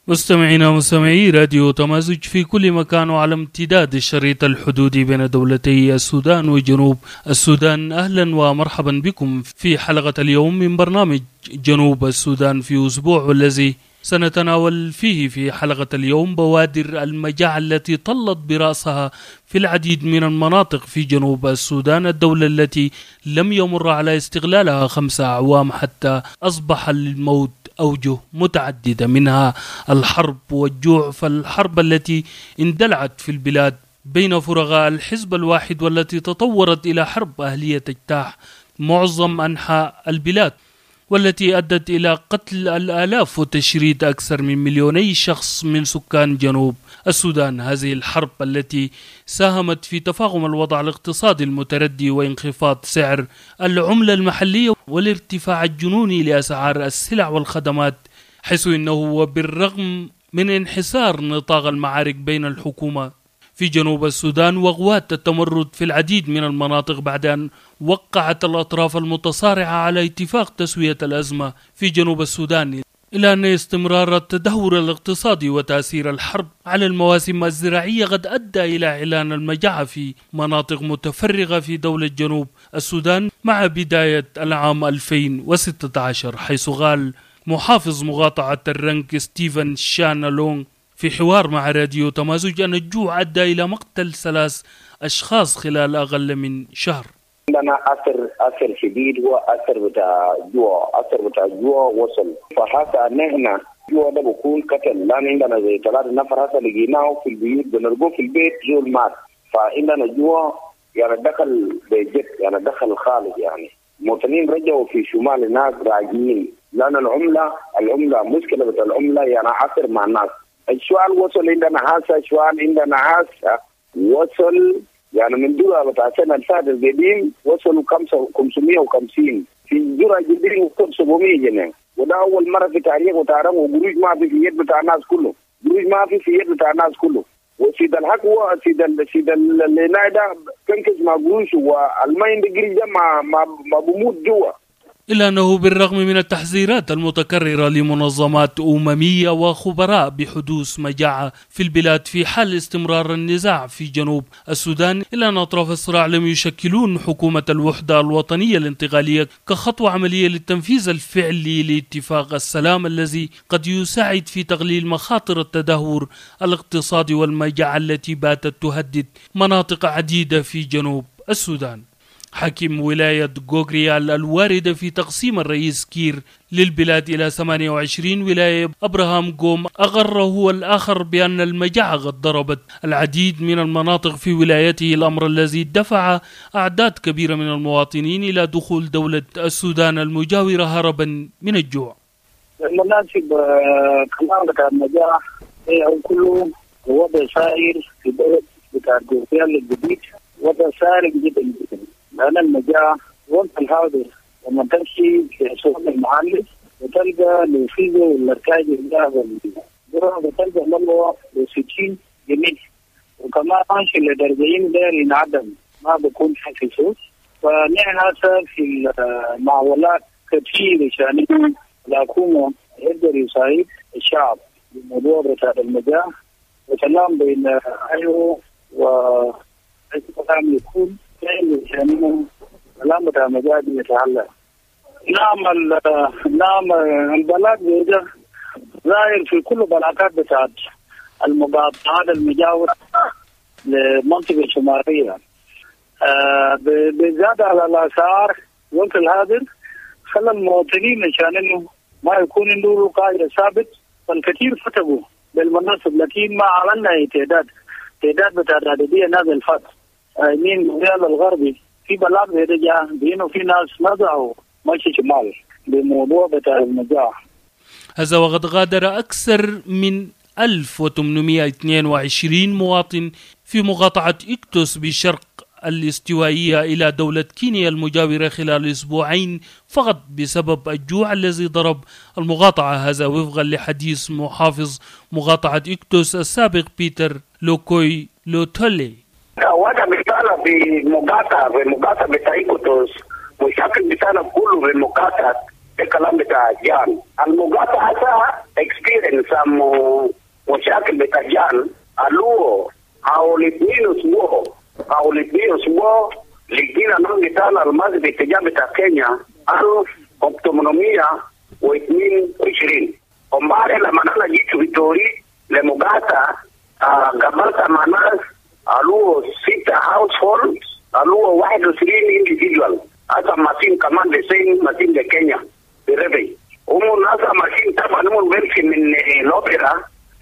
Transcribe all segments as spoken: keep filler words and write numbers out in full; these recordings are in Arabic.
مستمعينا ومستمعي راديو تمازج في كل مكان وعلى امتداد الشريط الحدودي بين دولتي السودان وجنوب السودان، أهلا ومرحبا بكم في حلقة اليوم من برنامج جنوب السودان في أسبوع، والذي سنتناول فيه في حلقة اليوم بوادر المجاعة التي طلت برأسها في العديد من المناطق في جنوب السودان، الدولة التي لم يمر على استغلالها خمسة أعوام حتى أصبح للموت أوجه متعددة، منها الحرب والجوع. فالحرب التي اندلعت في البلاد بين فرغاء الحزب الواحد والتي تطورت إلى حرب أهلية تجتاح معظم أنحاء البلاد، والتي أدت إلى قتل الآلاف وتشريد أكثر من مليوني شخص من سكان جنوب السودان. هذه الحرب التي ساهمت في تفاقم الوضع الاقتصادي المتردي وانخفاض سعر العملة المحلية والارتفاع الجنوني لأسعار السلع والخدمات، حيث إنه وبالرغم من انحسار نطاق المعارك بين الحكومة في جنوب السودان وغوات التمرد في العديد من المناطق بعد أن وقعت الأطراف المتصارعة على اتفاق تسوية الأزمة في جنوب السودان، إلى أن استمرار التدهور الاقتصادي وتأثير الحرب على المواسم الزراعية قد أدى إلى إعلان المجاعة في مناطق متفرغة في دولة جنوب السودان مع بداية العام ألفين وستة عشر، حيث قال محافظ مقاطعة الرنك ستيفن شانالونغ في حوار مع راديو تمازج أن الجوع أدى إلى مقتل ثلاث أشخاص خلال أقل من شهر. عندنا أثر أثر شديد، هو أثر بتاع جوع، أثر بتاع جوع وصل. فحتى نحن جوع ده بكون قتل، لأن عندنا زي ثلاثة نفر هسه لقيناه في البيوت، بنرجوه في البيت زول مات. فعندنا جوع يعني دخل بجد، يعني دخل خالص، يعني مواطنين رجعوا في شمال الناس راجعين، لأن العملة العملة مشكلة بتاع العملة يعني أثر مع الناس. السؤال وصل عندنا هسه، السؤال عندنا هسه وصل يعني من جرعة بتاع السنة اللي فاتت القديم وصلوا خمسمية وخمسين، في جرعة جديد وصل سبعمية جنيه، وده أول مرة في تاريخ وتعرف. وقروش ما في في يد بتاع الناس كله، قروش ما في في يد بتاع الناس كله. وسيد الحق هو سيد ال سيد اللي نايدا كنكس ما قروش، والمين دي قريش ده ما ما ما بموت جوا. إلا أنه بالرغم من التحذيرات المتكررة لمنظمات أممية وخبراء بحدوث مجاعة في البلاد في حال استمرار النزاع في جنوب السودان، إلا أن أطراف الصراع لم يشكلون حكومة الوحدة الوطنية الانتقالية كخطوة عملية للتنفيذ الفعلي لاتفاق السلام الذي قد يساعد في تقليل مخاطر التدهور الاقتصادي والمجاعة التي باتت تهدد مناطق عديدة في جنوب السودان. حاكم ولاية غوغريال الواردة في تقسيم الرئيس كير للبلاد إلى ثمانية وعشرين ولاية أبراهام غوم أغر هو الآخر بأن المجاعة قد ضربت العديد من المناطق في ولايته، الأمر الذي دفع أعداد كبيرة من المواطنين إلى دخول دولة السودان المجاورة هربا من الجوع. المناسب كمان بتاع المجاعة هو كله وضع سائر في بلد بتاع غوغريال الجديد، وضع سائر جدا جدا، لأن المجاعة وقت الحاضر لما تمشي في سوق المحل وتلقى الفيزا والمركز الجاهزة الجرعة وتلقى ملوى بستين جنيه، وكمان ماشي لدرجين ده ينعدم ما بكون في سوق. فنحن هسه في المعولات كثير عشان الحكومة يقدر يساعد الشعب بالموضوع بتاع المجاعة، وكلام بين أيوه و يكون يعني كلام بتاع المجاعة يتعلق. نعم نعم البلاغ ده ظاهر في كل بلاغات بتاعت المقاطعات المجاورة لمنطقة الشمالية، آه بالذات على الأسعار وقت الحاضر خلى المواطنين عشان إنه ما يكون عنده قاعدة ثابت، فالكثير فتقوا بالمناسب، لكن ما عملنا تعداد تعداد بتاع العددية نازل الفتح مين الريال الغربي في بلاغ بيرجع بينه في ناس نزعوا ماشي شمال بموضوع بتاع المجاعة. هذا وقد غادر أكثر من ألف وثمانمائة واثنين وعشرين مواطن في مقاطعة إكتوس بشرق الاستوائية إلى دولة كينيا المجاورة خلال أسبوعين فقط بسبب الجوع الذي ضرب المقاطعة، هذا وفقا لحديث محافظ مقاطعة إكتوس السابق بيتر لوكوي لوتولي. وانا مثال في مقاطعة في مقاطعة بتاع إكتوس، مشاكل بتاعنا كله في المقاطعة الكلام بتاع جان المقاطعة experience some مشاكل بتاع جان قالوا أو الاثنين أسبوع أو الاثنين أسبوع لقينا نوع بتاعنا الماضي باتجاه بتاع كينيا ألف وثمانمية واثنين وعشرين ومبارح لما أنا جيت في توري لمقاطعة قبلت مع ناس قالوا ستة households قالوا واحد وعشرين individual هذا ماشين كمان بسين ماشين لكينيا بربي هم ناس ماشين طبعا هم بيمشي من الأوبرا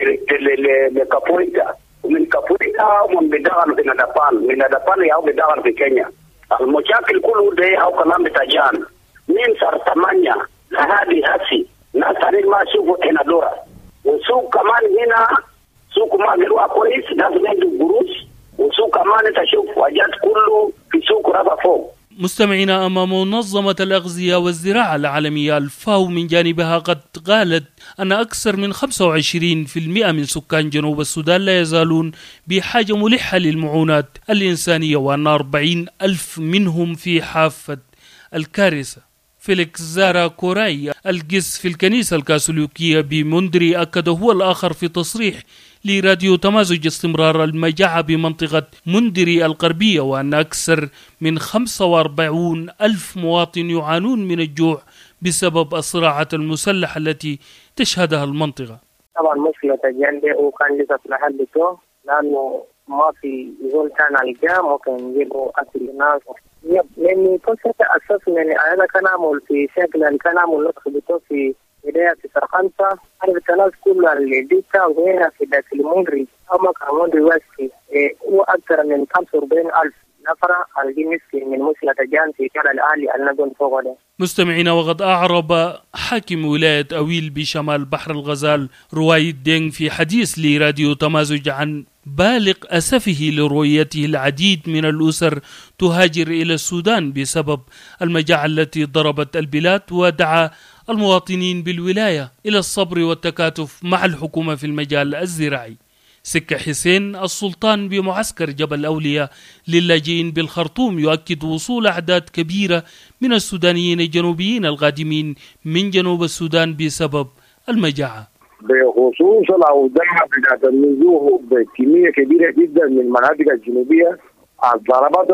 لكابويتا ومن كابويتا هم بيدخلوا في ندبال من ندبال ياو بيدخلوا في كينيا المشاكل كله ده أو كلام بتاجان من صار ثمانية لهذه هسي ناس هنين ما شوفوا هنا دورة وسوق كمان هنا سوق ما بيروح كويس ناس عنده قروش وسوق كمان تشوف وجات كله في سوق رفع فوق. مستمعينا، أمام منظمة الأغذية والزراعة العالمية الفاو من جانبها قد قالت أن أكثر من خمسة وعشرين بالمئة من سكان جنوب السودان لا يزالون بحاجة ملحة للمعونات الإنسانية، وأن أربعين ألف منهم في حافة الكارثة. فيليكس زارا كوراي القس في الكنيسة الكاثوليكية بمندري أكد هو الآخر في تصريح لراديو تمازج استمرار المجاعة بمنطقة مندري الغربية، وأن أكثر من خمسة وأربعين ألف مواطن يعانون من الجوع بسبب الصراعات المسلحة التي تشهدها المنطقة. طبعا مشكلة الجنة وكان لسه في محلته لأنه ما في زول كان الجا ممكن يجيبوا أكل الناس. يب لأني كنت أساس من أنا كان أعمل في شكل اللي كان أعمل نقص في بداية في سرقانتا عرفت الناس كلها اللي ديكا وهنا في ذاك المندري أما كان مندري واسكي هو أكثر من خمسة وأربعين ألف نفر الجي مسكين من مشكلة الجان في شارع الأهلي النجون فوق ده. مستمعين، وقد أعرب حاكم ولاية أويل بشمال بحر الغزال روايد دينغ في حديث لراديو تمازج عن بالغ أسفه لرؤيته العديد من الأسر تهاجر إلى السودان بسبب المجاعة التي ضربت البلاد، ودعا المواطنين بالولاية إلى الصبر والتكاتف مع الحكومة في المجال الزراعي. سكة حسين السلطان بمعسكر جبل أولياء للاجئين بالخرطوم يؤكد وصول أعداد كبيرة من السودانيين الجنوبيين القادمين من جنوب السودان بسبب المجاعة. بخصوص الأوضاع بتاعت النزوح بكمية كبيرة جدا من المناطق الجنوبية، ضربت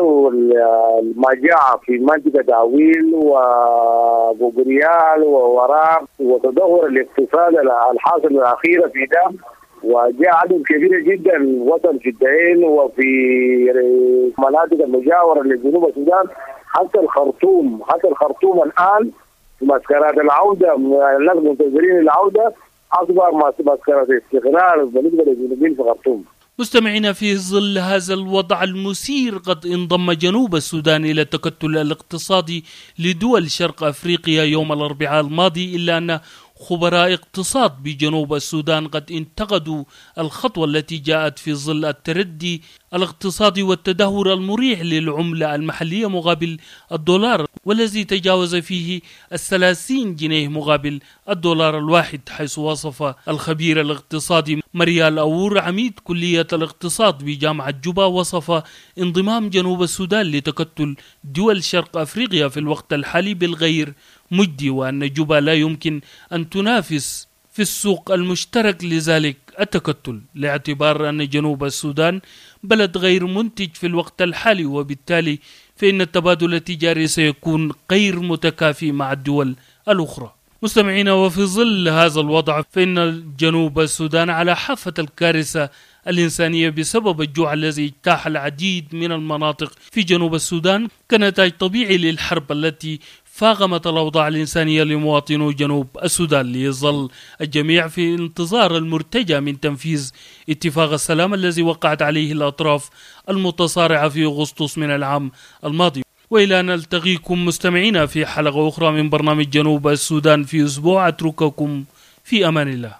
المجاعة في منطقة أويل وبوغريال ووراق وتدهور الاقتصاد الحاصل الأخيرة في ده، وجاء عدد كبير جدا وصل في الدين وفي مناطق المجاورة لجنوب السودان حتى الخرطوم حتى الخرطوم الآن مسكرات العودة الناس منتظرين العودة أصبح مسكرات استقرار بالنسبة للجنوبيين في خرطوم. مستمعين، في ظل هذا الوضع المثير قد انضم جنوب السودان إلى التكتل الاقتصادي لدول شرق أفريقيا يوم الأربعاء الماضي، إلا أن خبراء اقتصاد بجنوب السودان قد انتقدوا الخطوة التي جاءت في ظل التردي الاقتصادي والتدهور المريع للعملة المحلية مقابل الدولار، والذي تجاوز فيه الثلاثين جنيه مقابل الدولار الواحد، حيث وصف الخبير الاقتصادي مريال أور عميد كلية الاقتصاد بجامعة جوبا وصف انضمام جنوب السودان لتكتل دول شرق أفريقيا في الوقت الحالي بالغير مجدي، وأن جوبا لا يمكن أن تنافس في السوق المشترك لذلك التكتل، لاعتبار أن جنوب السودان بلد غير منتج في الوقت الحالي، وبالتالي فإن التبادل التجاري سيكون غير متكافي مع الدول الأخرى. مستمعين، وفي ظل هذا الوضع فإن جنوب السودان على حافة الكارثة الإنسانية بسبب الجوع الذي اجتاح العديد من المناطق في جنوب السودان كنتاج طبيعي للحرب التي فاقمت الأوضاع الإنسانية لمواطنو جنوب السودان. ليظل الجميع في انتظار المرتجى من تنفيذ اتفاق السلام الذي وقعت عليه الأطراف المتصارعة في أغسطس من العام الماضي. وإلى أن نلتقيكم مستمعين في حلقة أخرى من برنامج جنوب السودان في أسبوع، أترككم في أمان الله.